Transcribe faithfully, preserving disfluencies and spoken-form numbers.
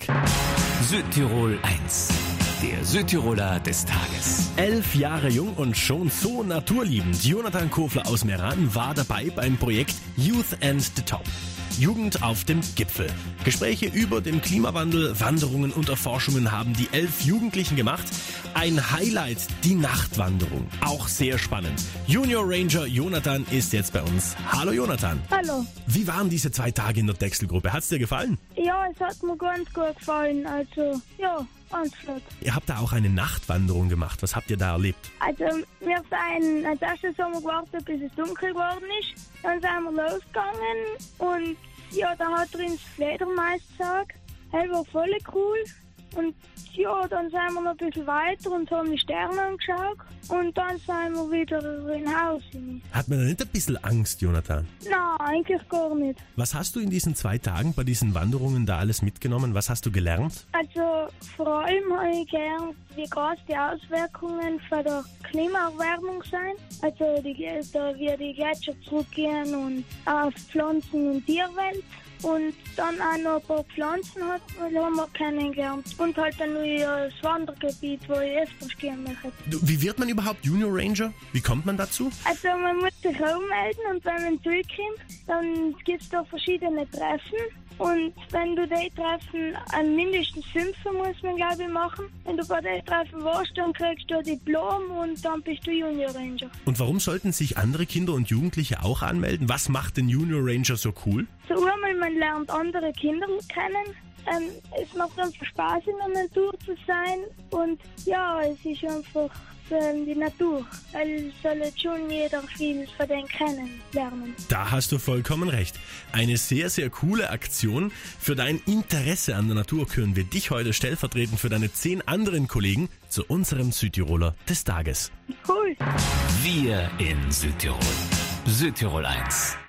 Südtirol eins. Der Südtiroler des Tages. Elf Jahre jung und schon so naturliebend. Jonathan Kofler aus Meran war dabei beim Projekt Youth and the Top. Jugend auf dem Gipfel. Gespräche über den Klimawandel, Wanderungen und Erforschungen haben die elf Jugendlichen gemacht. Ein Highlight, die Nachtwanderung. Auch sehr spannend. Junior Ranger Jonathan ist jetzt bei uns. Hallo Jonathan. Hallo. Wie waren diese zwei Tage in der Dechselgruppe? Hat's dir gefallen? Ja, es hat mir ganz gut gefallen. Also, ja, ganz flott. Ihr habt da auch eine Nachtwanderung gemacht. Was habt ihr da erlebt? Also, wir sind als erstes haben wir gewartet, bis es dunkel geworden ist. Dann sind wir losgegangen und ja, da hat er uns Fledermaus gesagt. Er war voll cool. Und ja, dann sind wir noch ein bisschen weiter und haben die Sterne angeschaut. Und dann sind wir wieder in Haus. Hat man da nicht ein bisschen Angst, Jonathan? Nein, eigentlich gar nicht. Was hast du in diesen zwei Tagen bei diesen Wanderungen da alles mitgenommen? Was hast du gelernt? Also vor allem habe ich gelernt, wie groß die Auswirkungen von der Klimaerwärmung sind. Also die, da wie die Gletscher zurückgehen und auf Pflanzen- und Tierwelt. Und dann auch noch ein paar Pflanzen hat, haben wir kennengelernt. Und halt ein neues Wandergebiet, wo ich öfters gehen möchte. Du, wie wird man überhaupt Junior Ranger? Wie kommt man dazu? Also man muss sich anmelden und wenn man zurückkommt, dann gibt es da verschiedene Treffen. Und wenn du die Treffen an mindestens fünf muss man glaube ich machen. Wenn du bei den Treffen warst, dann kriegst du ein Diplom und dann bist du Junior Ranger. Und warum sollten sich andere Kinder und Jugendliche auch anmelden? Was macht den Junior Ranger so cool? So einmal, man lernt andere Kinder kennen. Ähm, es macht einfach Spaß, in der Natur zu sein. Und ja, es ist einfach ähm, die Natur. Weil soll schon jeder viel von denen kennenlernen. Da hast du vollkommen recht. Eine sehr, sehr coole Aktion. Für dein Interesse an der Natur küren wir dich heute stellvertretend für deine zehn anderen Kollegen zu unserem Südtiroler des Tages. Cool. Wir in Südtirol. Südtirol eins.